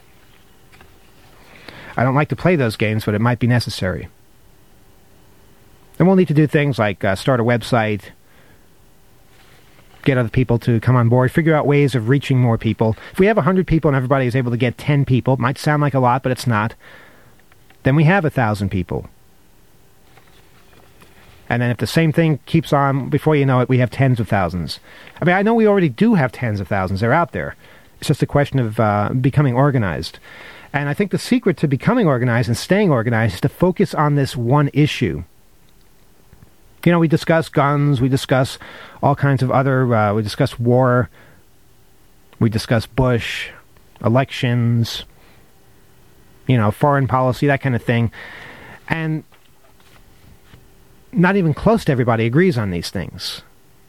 I don't like to play those games, but it might be necessary. And we'll need to do things like start a website, get other people to come on board, figure out ways of reaching more people. If we have 100 people and everybody is able to get 10 people, it might sound like a lot, but it's not, then we have 1,000 people. And then if the same thing keeps on, before you know it, we have tens of thousands. I mean, I know we already do have tens of thousands. They're out there. It's just a question of becoming organized. And I think the secret to becoming organized and staying organized is to focus on this one issue. We discuss guns, we discuss all kinds of other, we discuss war, we discuss Bush, elections, foreign policy, that kind of thing. And not even close to everybody agrees on these things.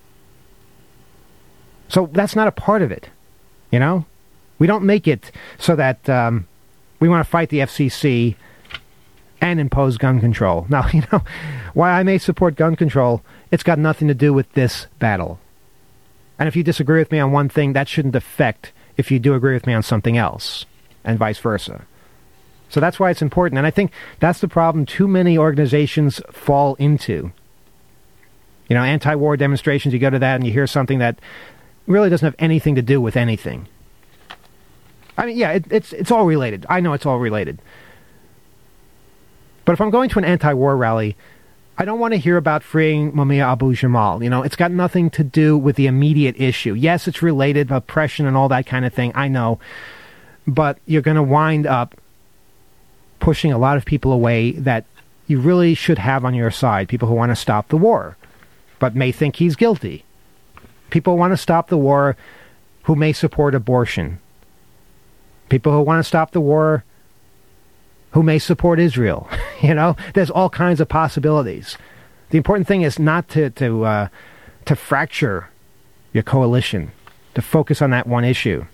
So that's not a part of it, We don't make it so that we want to fight the FCC and impose gun control. Now, while I may support gun control, it's got nothing to do with this battle. And if you disagree with me on one thing, that shouldn't affect if you do agree with me on something else, and vice versa. So that's why it's important, and I think that's the problem too many organizations fall into. Anti-war demonstrations, you go to that and you hear something that really doesn't have anything to do with anything. I mean, yeah, it's all related. I know it's all related. But if I'm going to an anti-war rally, I don't want to hear about freeing Mumia Abu-Jamal. You know, it's got nothing to do with the immediate issue. Yes, it's related, oppression and all that kind of thing, I know. But you're going to wind up pushing a lot of people away that you really should have on your side. People who want to stop the war, but may think he's guilty. People who want to stop the war who may support abortion. People who want to stop the war who may support Israel. You know, there's all kinds of possibilities. The important thing is not to fracture your coalition, to focus on that one issue.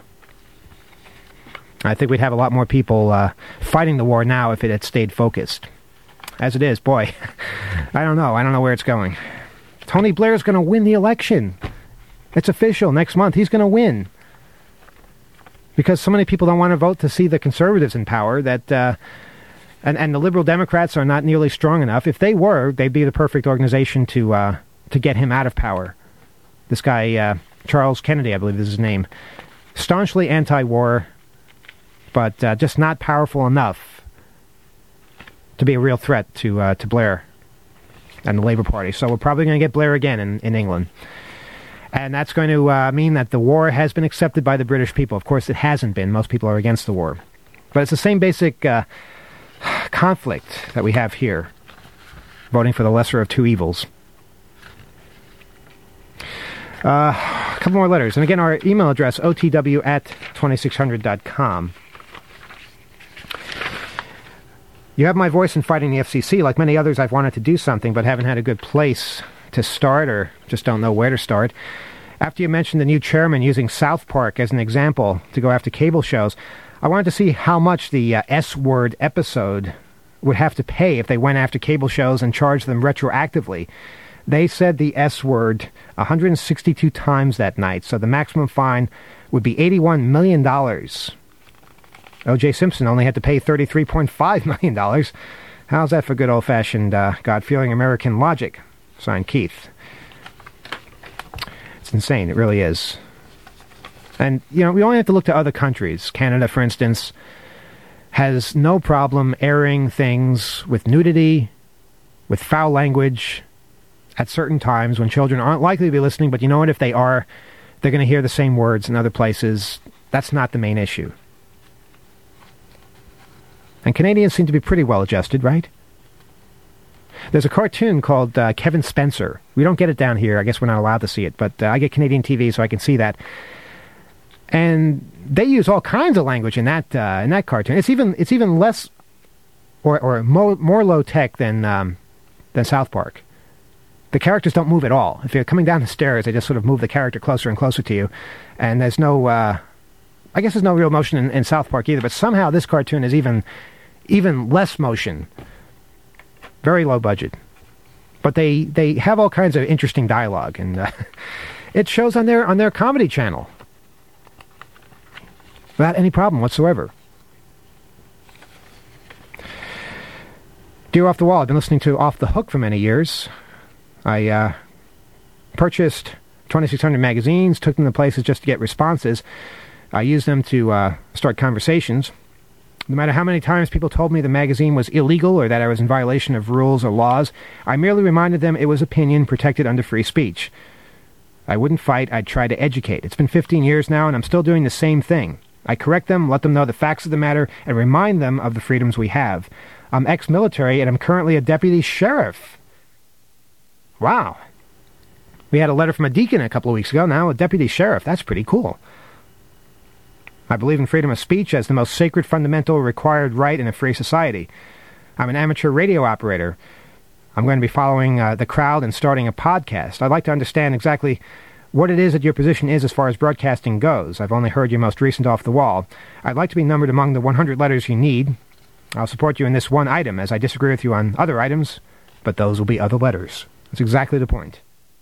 I think we'd have a lot more people fighting the war now if it had stayed focused. As it is, boy, I don't know. I don't know where it's going. Tony Blair's going to win the election. It's official. Next month, he's going to win. Because so many people don't want to vote to see the conservatives in power that... And the Liberal Democrats are not nearly strong enough. If they were, they'd be the perfect organization to get him out of power. This guy, Charles Kennedy, I believe is his name. Staunchly anti-war, but just not powerful enough to be a real threat to Blair and the Labour Party. So we're probably going to get Blair again in England. And that's going to mean that the war has been accepted by the British people. Of course, it hasn't been. Most people are against the war. But it's the same basic... conflict that we have here, voting for the lesser of two evils. A couple more letters. And again, our email address, otw@2600.com. You have my voice in fighting the FCC. Like many others, I've wanted to do something, but haven't had a good place to start, or just don't know where to start. After you mentioned the new chairman using South Park as an example to go after cable shows, I wanted to see how much the S-word episode would have to pay if they went after cable shows and charged them retroactively. They said the S-word 162 times that night, so the maximum fine would be $81 million. O.J. Simpson only had to pay $33.5 million. How's that for good old-fashioned, God-fearing American logic? Signed, Keith. It's insane, it really is. And, you know, we only have to look to other countries. Canada, for instance, has no problem airing things with nudity, with foul language, at certain times when children aren't likely to be listening, but you know what? If they are, they're going to hear the same words in other places. That's not the main issue. And Canadians seem to be pretty well adjusted, right? There's a cartoon called Kevin Spencer. We don't get it down here. I guess we're not allowed to see it, but I get Canadian TV, so I can see that. And they use all kinds of language in that cartoon. It's even less or more low tech than South Park. The characters don't move at all. If you're coming down the stairs, they just sort of move the character closer and closer to you. And there's no, I guess there's no real motion in South Park either. But somehow this cartoon is even less motion. Very low budget. But they have all kinds of interesting dialogue, and it shows on their comedy channel. Without any problem whatsoever. Dear Off the Wall, I've been listening to Off the Hook for many years. I purchased 2600 magazines, took them to places just to get responses. I used them to start conversations. No matter how many times people told me the magazine was illegal or that I was in violation of rules or laws, I merely reminded them it was opinion protected under free speech. I wouldn't fight, I'd try to educate. It's been 15 years now, and I'm still doing the same thing. I correct them, let them know the facts of the matter, and remind them of the freedoms we have. I'm ex-military, and I'm currently a deputy sheriff. Wow. We had a letter from a deacon a couple of weeks ago, now a deputy sheriff. That's pretty cool. I believe in freedom of speech as the most sacred, fundamental, required right in a free society. I'm an amateur radio operator. I'm going to be following the crowd and starting a podcast. I'd like to understand exactly what it is that your position is as far as broadcasting goes. I've only heard your most recent Off the Wall. I'd like to be numbered among the 100 letters you need. I'll support you in this one item, as I disagree with you on other items, but those will be other letters. That's exactly the point.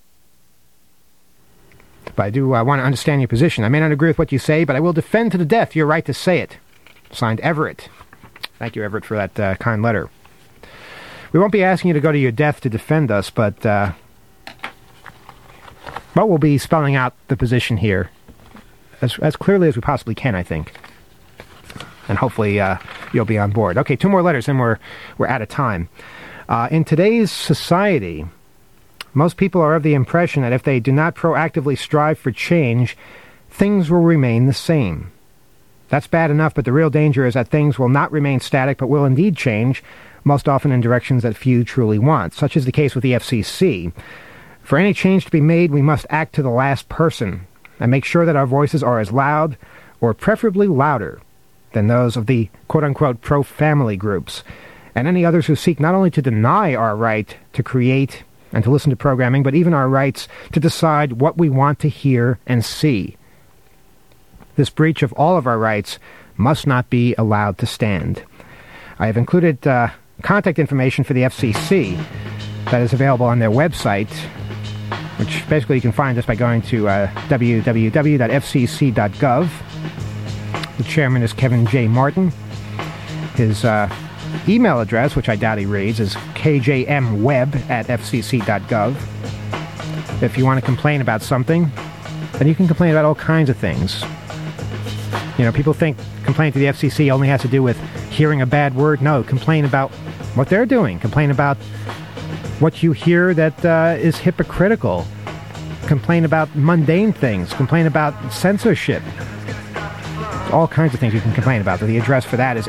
But I do want to understand your position. I may not agree with what you say, but I will defend to the death your right to say it. Signed, Everett. Thank you, Everett, for that kind letter. We won't be asking you to go to your death to defend us, but But we'll be spelling out the position here as clearly as we possibly can, I think. And hopefully you'll be on board. Okay, 2 more letters, and we're out of time. In today's society, most people are of the impression that if they do not proactively strive for change, things will remain the same. That's bad enough, but the real danger is that things will not remain static, but will indeed change, most often in directions that few truly want. Such is the case with the FCC. For any change to be made, we must act to the last person and make sure that our voices are as loud, or preferably louder, than those of the quote-unquote pro-family groups, and any others who seek not only to deny our right to create and to listen to programming, but even our rights to decide what we want to hear and see. This breach of all of our rights must not be allowed to stand. I have included contact information for the FCC that is available on their website, which basically you can find just by going to www.fcc.gov. The chairman is Kevin J. Martin. His email address, which I doubt he reads, is kjmweb@fcc.gov. If you want to complain about something, then you can complain about all kinds of things. You know, people think complaining to the FCC only has to do with hearing a bad word. No, complain about what they're doing. Complain about what you hear that is hypocritical. Complain about mundane things. Complain about censorship. All kinds of things you can complain about. The address for that is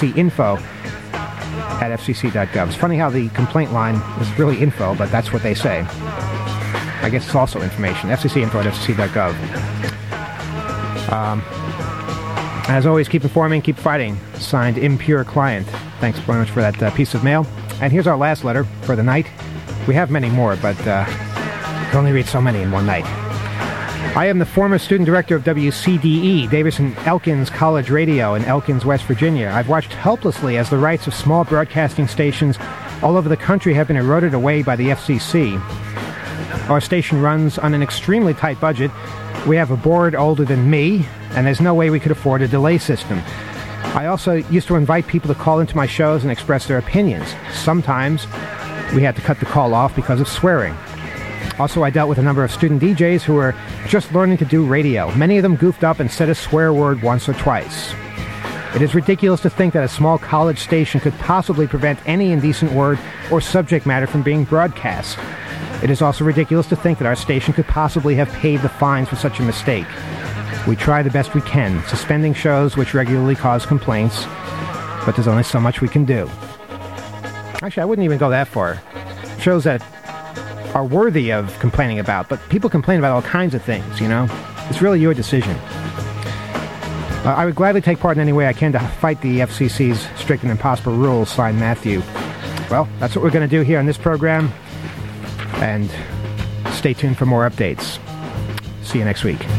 fccinfo@fcc.gov. It's funny how the complaint line is really info, but that's what they say. I guess it's also information. fccinfo@fcc.gov. As always, keep informing, keep fighting. Signed, Impure Client. Thanks very much for that piece of mail. And here's our last letter for the night. We have many more, but can only read so many in one night. I am the former student director of WCDE, Davidson-Elkins College Radio in Elkins, West Virginia. I've watched helplessly as the rights of small broadcasting stations all over the country have been eroded away by the FCC. Our station runs on an extremely tight budget. We have a board older than me, and there's no way we could afford a delay system. I also used to invite people to call into my shows and express their opinions. Sometimes we had to cut the call off because of swearing. Also, I dealt with a number of student DJs who were just learning to do radio. Many of them goofed up and said a swear word once or twice. It is ridiculous to think that a small college station could possibly prevent any indecent word or subject matter from being broadcast. It is also ridiculous to think that our station could possibly have paid the fines for such a mistake. We try the best we can, suspending shows which regularly cause complaints, but there's only so much we can do. Actually, I wouldn't even go that far. Shows that are worthy of complaining about, but people complain about all kinds of things, you know? It's really your decision. I would gladly take part in any way I can to fight the FCC's strict and impossible rules, signed Matthew. Well, that's what we're going to do here on this program, and stay tuned for more updates. See you next week.